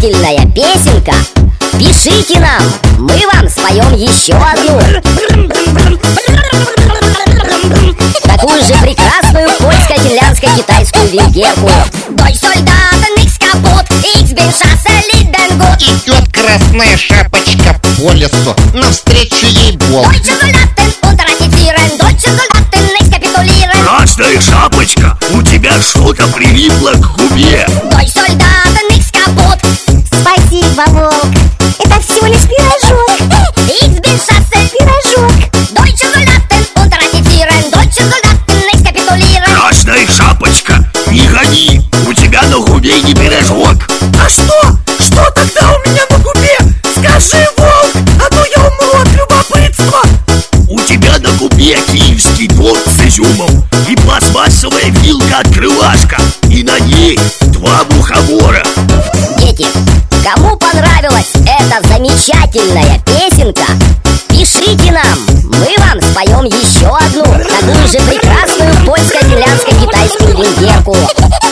замечательная песенка. Пишите нам, мы вам споем еще одну. Такую же прекрасную польско-финляндско-китайскую венгерку. Deutsch Soldaten, nix kaputt, ich bin Chasseli den gut. Идет красная шапочка по лесу, навстречу ей волк. Deutsche Soldaten unterratifizieren, deutsche Soldaten nicht kapitulieren. Красная шапочка, у тебя что-то прилипло к губе. Deutsch Soldaten, nix kaputt. Спасибо, волк. Это всего лишь пирожок. Ich bin Chasseli Пирожок. Deutsche Soldaten unterratifizieren, deutsche Soldaten nicht kapitulieren. Красная шапочка, не гони, у тебя на губе не пирожок. А что? Что тогда у меня на губе? Скажи, волк, а то я умру от любопытства. У тебя на губе киевский торт с изюмом и пластмассовая вилка-открывашка, и на ней 2 мухомора. Дети, кому понравилась эта замечательная песенка, пишите нам, мы вам споем еще одну, такую же прекрасную польско-финляндско-китайскую венгерку.